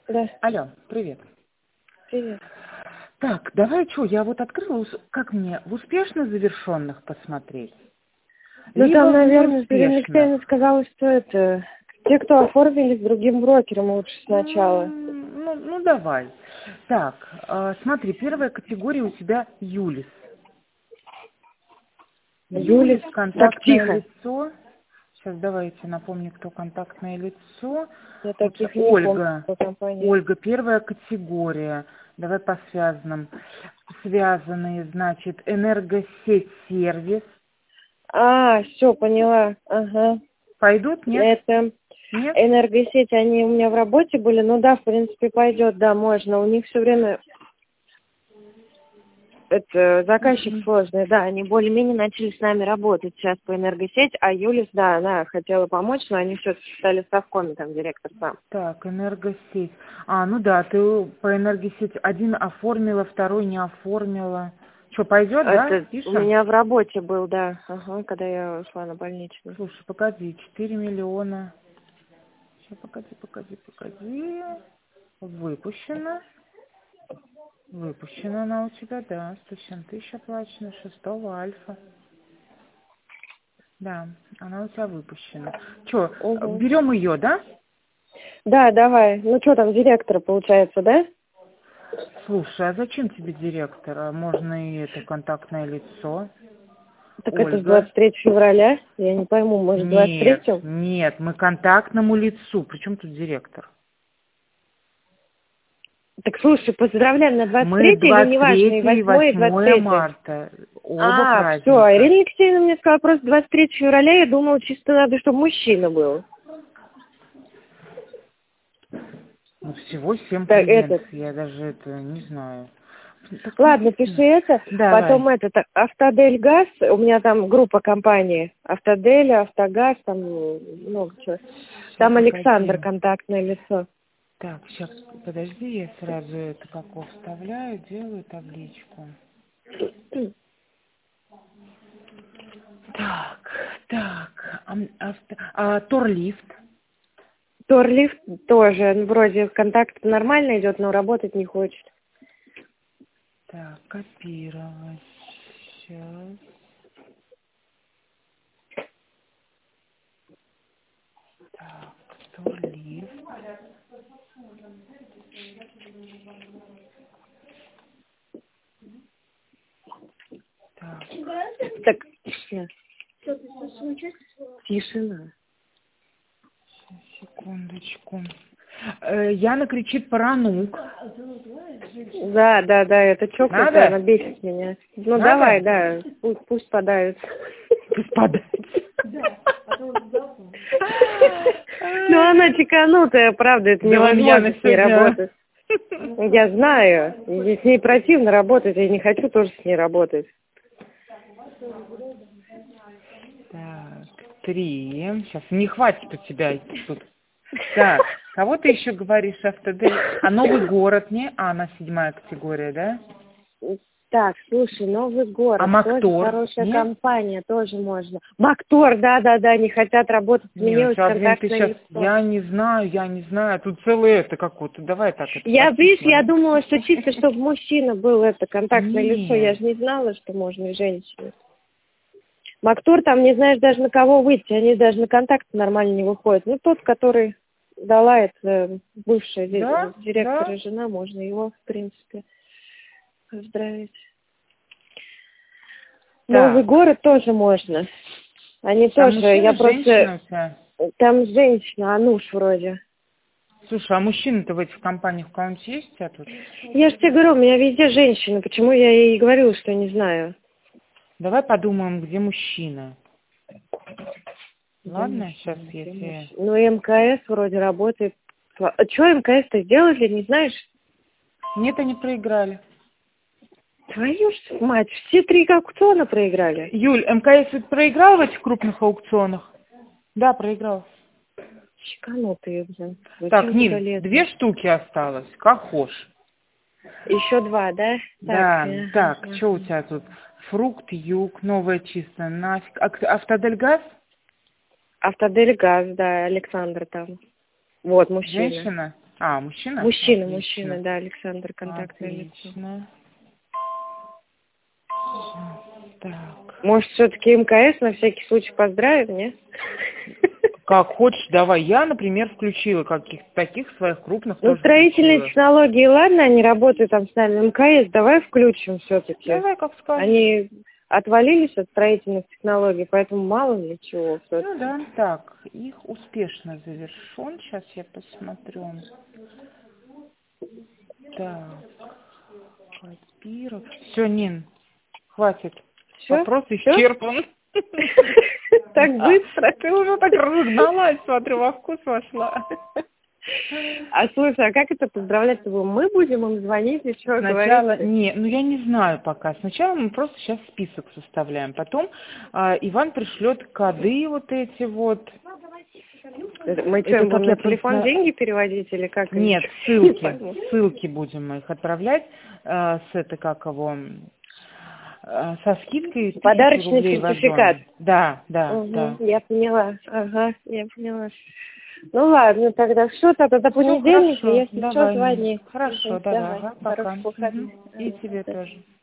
Да. Алло, привет. Привет. Так, давай что, я вот открыла, как мне, в успешно завершенных посмотреть? Ну, Либо там, в наверное, Ирина неуспешных. Алексеевна сказала, что это... Те, кто оформились другим брокером лучше сначала. Ну, давай. Так, смотри, первая категория у тебя Юлис. Юлис, Юлис, так контактное тихо. лицо. Сейчас давайте напомню, кто контактное лицо. Я Вот таких не помню Ольга. по компании. Ольга, первая категория. Давай по связанным. Связанные, значит, энергосеть, сервис. Все, поняла. Ага. Пойдут, нет? Это Нет? энергосети, они у меня в работе были. Ну да, в принципе, пойдет, да, можно. У них все время это заказчик сложный, да, они более-менее начали с нами работать сейчас по энергосети, а Юлис, да, она хотела помочь, но они все-таки стали ставками, там, директор сам. Так, энергосеть. Ну да, ты по энергосети один оформила, второй не оформила. Что, пойдет, да? Это у Пишем? меня в работе был, да, ага, когда я ушла на больничную. Слушай, погоди, 4 миллиона. Сейчас, погоди. Выпущена. Выпущена она у тебя, да. 107 тысяч оплачено, 6-го альфа. Да, она у тебя выпущена. Что, Угу. берем ее, да? Да, давай. Ну что там, директора получается, да? Слушай, а зачем тебе директора? Можно и это контактное лицо. Так это с Ольга. 23 февраля. Я не пойму, может, Нет, 23-м? нет, мы контактному лицу. Причем тут директор? Так слушай, поздравляем на Мы 23 или неважно, 23 и и 8 и 8 23. марта. Оба Все. праздника. Ирина Алексеевна мне сказала просто 23 февраля, я думала, чисто надо, чтобы мужчина был. Ну, всего 7 Так, этот. клиентов. Я даже это не знаю. Так Ладно, пиши написано. это. Давай. Потом этот Автодель Газ, у меня там группа компаний. Автодель, Автогаз, там много чего. Сейчас, Там Александр, погоди. контактное лицо. Так, сейчас, подожди, я сразу это как вставляю, делаю табличку. Так, Торлифт. Торлифт тоже, вроде контакт нормально идет, но работать не хочет. Так, копировать. Сейчас. Так, Торлифт. Так, Так, сейчас. Тишина. секундочку. Яна кричит Паранук. Да, это чокнутая, она Надо? бесит меня. Ну давай, Надо? да, пусть подаются. Господи. Ну она чеканутая, правда, это Да вон невозможно Яна с ней сегодня. работать. Я знаю, и с ней противно работать, я не хочу тоже с ней работать. Так, 3. Сейчас не хватит у тебя тут. Так, кого ты еще говоришь, Автодель? А Новый город не? Она 7-я категория, да? Так, слушай, Новый А город, тоже Мактор? хорошая Не? компания, тоже можно. Мактор, да, не хотят работать, Не, ну сменилось что, админ, ты контактное сейчас... лицо. Я не знаю. Тут целое это какое-то. Давай так это Видишь, по-тихому, я да? думала, что чисто, чтобы мужчина был это контактное лицо, я Нет. же не знала, что можно и женщина. Мактур там не знаешь даже на кого выйти, они даже на контакт нормально не выходят. Ну, тот, который дала это бывшая Да? директора Да? жена, можно его, в принципе, поздравить. Новый Так. город тоже можно. Они Там тоже, я мужчина, просто... женщина у тебя? Там женщина, Ануш вроде. Слушай, а мужчины-то в этих компаниях в кого-нибудь есть у тебя тут? Я же тебе говорю, у меня везде женщины. Почему я ей говорила, что не знаю? Давай подумаем, где мужчина. Ладно, сейчас я тебе... Ну, МКС вроде работает. А что МКС-то сделали, не знаешь? Нет, они проиграли. Твою ж мать, все 3 аукциона проиграли. Юль, МКС ведь проиграл в этих крупных аукционах? Да, проиграл. Чеканутые, блин. Так, Зачем туда Нин, лезть? 2 штуки осталось. Как хошь. Еще 2, да? Так, Да, так, что у тебя тут? Фрукт, юг, новая чистая, нафиг. Автодельгаз? Автодель Газ, да, Александр там. Вот, мужчина. Женщина? А, мужчина? Мужчина, Отлично. мужчина, да, Александр, контактное лицо. Отлично. Так. Может, все-таки МКС на всякий случай поздравим, не? Как хочешь, давай. Я, например, включила каких-то таких своих крупных Ну, тоже строительные включила. технологии, ладно, они работают там с нами. МКС, давай включим все-таки. Давай, как скажешь. Они отвалились от строительных технологий, поэтому мало ли чего. Ну да, так, их успешно завершен. Сейчас я посмотрю. Так, копировать. Все, Нин, хватит. Все? Вопрос исчерпан. Так быстро? Ты уже так разогналась, смотрю, во вкус вошла. А слушай, а как это поздравлять-то будем? Мы будем им звонить и что Сначала, говорить? не, ну я не знаю пока. Сначала мы просто сейчас список составляем. Потом Иван пришлет коды вот эти вот. Мы что, будем на телефон деньги переводить или как? Нет, ссылки будем мы их отправлять с это как его со скидкой 1000 Подарочный рублей сертификат. Да. Я поняла. Ага, я поняла. Ну ладно, тогда что тогда до понедельника, хорошо, если что, звони. Хорошо, давай. Ага, пока. И тебе тоже.